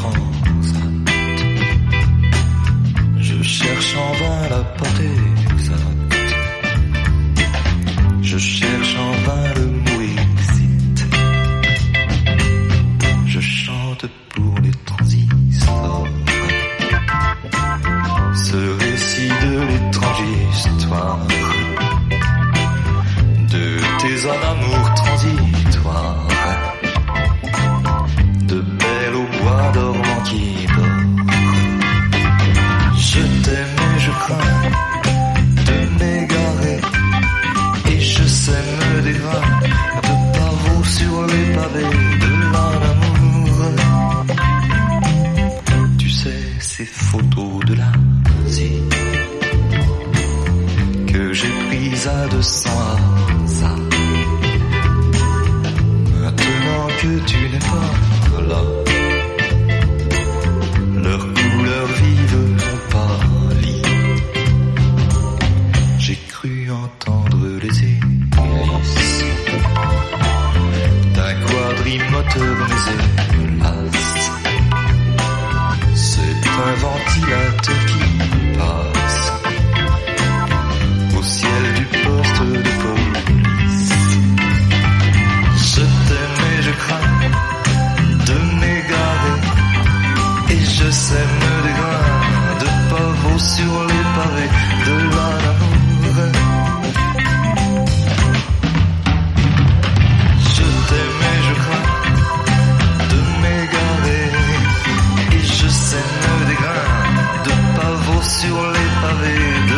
transat. Je cherche en vain la porte exacte. Je cherche en vain le mot exit. Je chante pour les transistors ce récit de l'étrange histoire de tes amours transitoires, de belles au bois dormant qui dort. Je t'aime et je crains de m'égarer, et je sème des grains de pavots sur les pavés de l'amour. Tu sais, ces photos de l'Asie que j'ai prises à 200 hasards. Maintenant que tu n'es pas là, leurs couleurs vives ont pâli. J'ai cru entendre les hélices d'un quadrimoteur, mais hélas, c'est un ventilateur qui passe au ciel du poste de police. Je t'aime et je crains de m'égarer, et je sème des grains de pavots sur les pavés de l'amour. Je t'aime et je crains de m'égarer, et je sème des grains de pavots sur les pavés